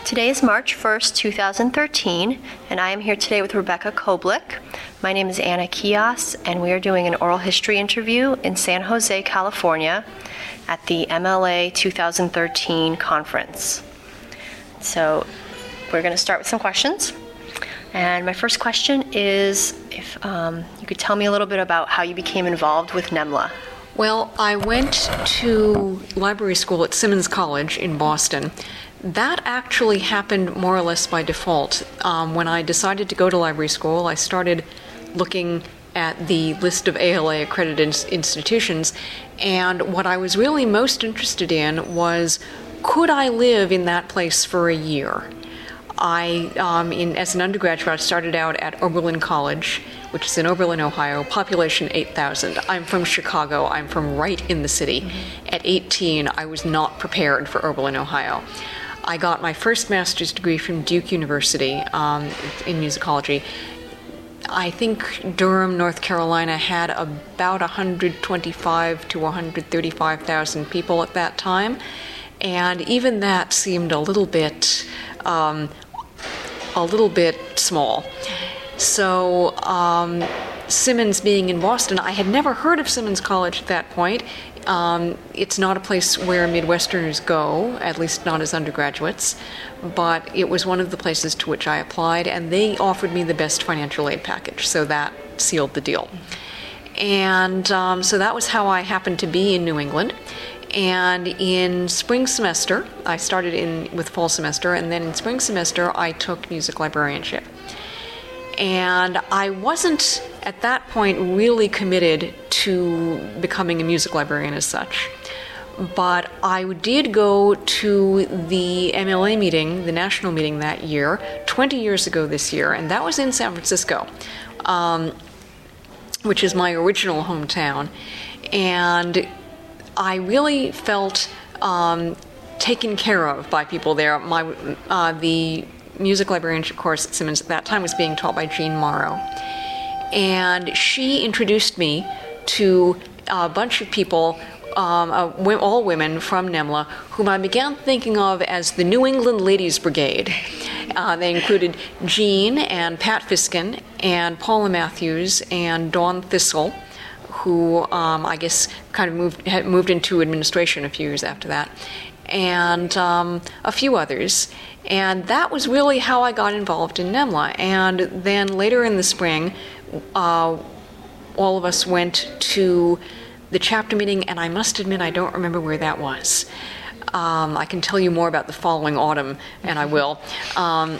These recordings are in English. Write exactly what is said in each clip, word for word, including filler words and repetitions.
Today is March first, two thousand thirteen, and I am here today with Rebecca Koblik. My name is Anna Kios, and we are doing an oral history interview in San Jose, California, at the M L A two thousand thirteen conference. So we're going to start with some questions. And my first question is if um, you could tell me a little bit about how you became involved with NEMLA. Well, I went to library school at Simmons College in Boston. That actually happened more or less by default. Um, when I decided to go to library school, I started looking at the list of A L A accredited institutions, and what I was really most interested in was, could I live in that place for a year? I, um, in, as an undergraduate, I started out at Oberlin College, which is in Oberlin, Ohio, population eight thousand. I'm from Chicago. I'm from right in the city. Mm-hmm. At eighteen, I was not prepared for Oberlin, Ohio. I got my first master's degree from Duke University um, in musicology. I think Durham, North Carolina had about one hundred twenty-five to one hundred thirty-five thousand people at that time, and even that seemed a little bit, um, a little bit small. So um, Simmons being in Boston, I had never heard of Simmons College at that point. Um, it's not a place where Midwesterners go, at least not as undergraduates, but it was one of the places to which I applied, and they offered me the best financial aid package, so that sealed the deal. And um, so that was how I happened to be in New England. And in spring semester, I started in with fall semester, and then in spring semester I took music librarianship. And I wasn't, at that point, really committed to becoming a music librarian as such. But I did go to the M L A meeting, the national meeting that year, twenty years ago this year, and that was in San Francisco, um, which is my original hometown. And I really felt um, taken care of by people there. My uh, the music librarianship course at Simmons at that time was being taught by Jean Morrow. And she introduced me to a bunch of people, um, uh, all women from NEMLA, whom I began thinking of as the New England Ladies Brigade. Uh, they included Jean and Pat Fiskin and Paula Matthews and Dawn Thistle, who um, I guess kind of moved, had moved into administration a few years after that, and um, a few others. And that was really how I got involved in NEMLA. And then later in the spring, uh, all of us went to the chapter meeting, and I must admit I don't remember where that was. Um, I can tell you more about the following autumn, and I will. Um,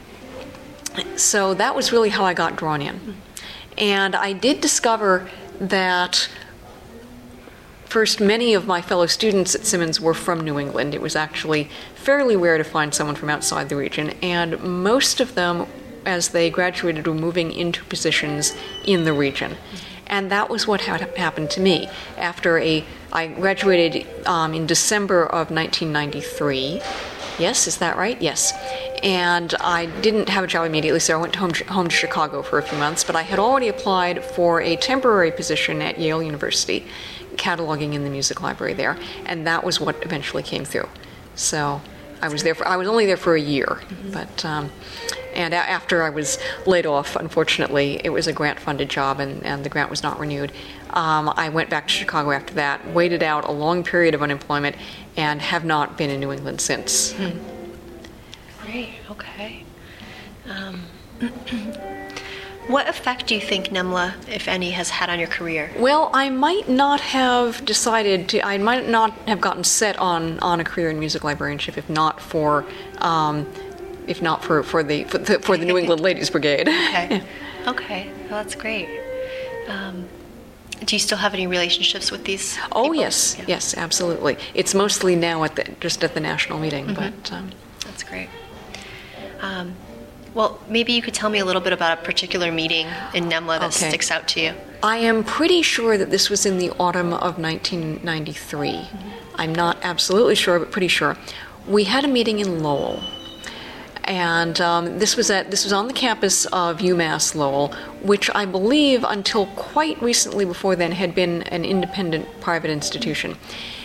so that was really how I got drawn in. And I did discover that first, many of my fellow students at Simmons were from New England. It was actually fairly rare to find someone from outside the region, and most of them, as they graduated, were moving into positions in the region. And that was what had happened to me. After a, I graduated um, in December of nineteen ninety-three. Yes, is that right? Yes. And I didn't have a job immediately, so I went home, home to Chicago for a few months, but I had already applied for a temporary position at Yale University, cataloging in the music library there, and that was what eventually came through. So I was there for, I was only there for a year, mm-hmm. but um, and a- after I was laid off, unfortunately, it was a grant-funded job, and, and the grant was not renewed. Um, I went back to Chicago after that, waited out a long period of unemployment, and have not been in New England since. Mm. Great. Okay. Um, What effect do you think NEMLA, if any, has had on your career? Well, I might not have decided to, I might not have gotten set on, on a career in music librarianship if not for, um, if not for, for, the, for, the, for the New England Ladies Brigade. Okay. Okay. Well, that's great. Um, do you still have any relationships with these people? Oh, yes. Yeah. Yes, absolutely. It's mostly now at the, just at the national meeting, mm-hmm. but... Um, that's great. Um, Well, maybe you could tell me a little bit about a particular meeting in NEMLA that okay. sticks out to you. I am pretty sure that this was in the autumn of nineteen ninety-three. Mm-hmm. I'm not absolutely sure, but pretty sure. We had a meeting in Lowell, and um, this was at this was on the campus of UMass Lowell, which I believe until quite recently before then had been an independent private institution.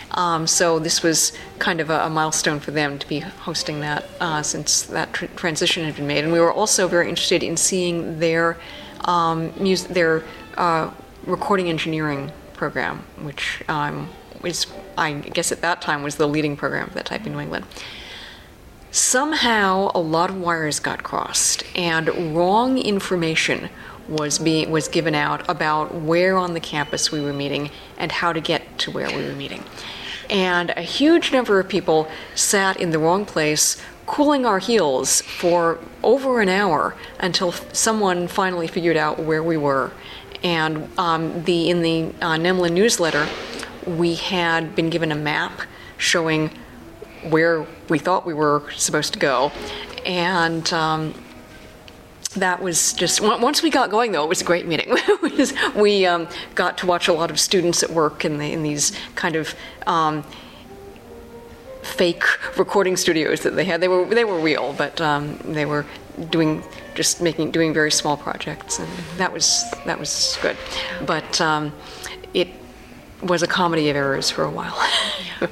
Um, so this was kind of a, a milestone for them to be hosting that uh, since that tr- transition had been made. And we were also very interested in seeing their um, mus- their uh, recording engineering program, which um, was, I guess at that time, was the leading program of that type in New England. Somehow, a lot of wires got crossed, and wrong information was being was given out about where on the campus we were meeting and how to get to where we were meeting. And a huge number of people sat in the wrong place, cooling our heels for over an hour until someone finally figured out where we were. And um, the in the uh, NEMLA newsletter, we had been given a map showing where we thought we were supposed to go, and um, that was just, once we got going, though, it was a great meeting. we just, we um, got to watch a lot of students at work in, the, in these kind of um, fake recording studios that they had. They were they were real, but um, they were doing just making doing very small projects, and that was that was good. But um, it was a comedy of errors for a while. Yeah.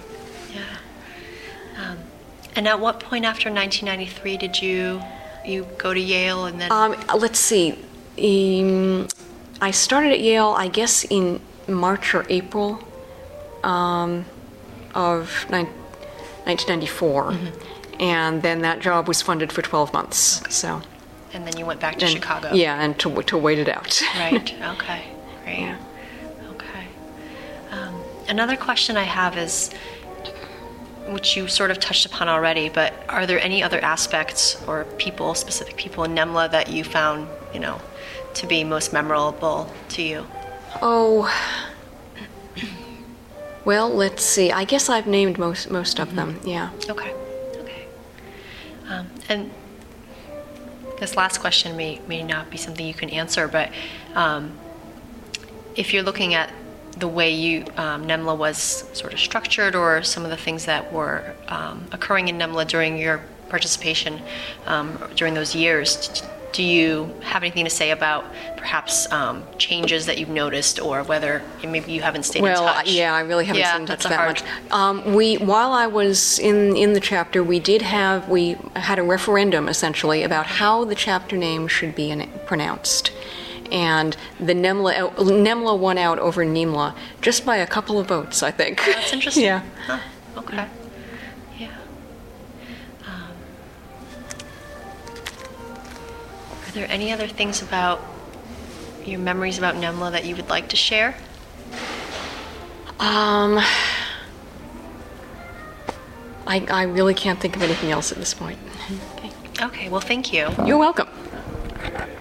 And at what point after nineteen ninety-three did you you go to Yale and then? Um, let's see. Um, I started at Yale, I guess, in March or April um, of ni- nineteen ninety-four, mm-hmm. and then that job was funded for twelve months. Okay. So. And then you went back to and, Chicago. Yeah, and to to wait it out. Right. Okay. Great. Yeah. Okay. Um, another question I have is, which you sort of touched upon already, but are there any other aspects or people, specific people in NEMLA that you found, you know, to be most memorable to you? Oh, well, let's see. I guess I've named most most of them. Yeah. Okay. Okay. Um, and this last question may may not be something you can answer, but um, if you're looking at the way you um, NEMLA was sort of structured, or some of the things that were um, occurring in NEMLA during your participation um, during those years, do you have anything to say about perhaps um, changes that you've noticed, or whether maybe you haven't stayed well, in touch? Well, yeah, I really haven't yeah, stayed in touch that's that hard. much. Um, we, while I was in in the chapter, we did have we had a referendum essentially about how the chapter name should be in, pronounced. And the NEMLA, NEMLA won out over NEMLA just by a couple of votes, I think. Oh, that's interesting. Yeah. Huh. Okay. Yeah. Um, are there any other things about your memories about NEMLA that you would like to share? Um, I, I really can't think of anything else at this point. Okay. Okay, well, thank you. You're welcome.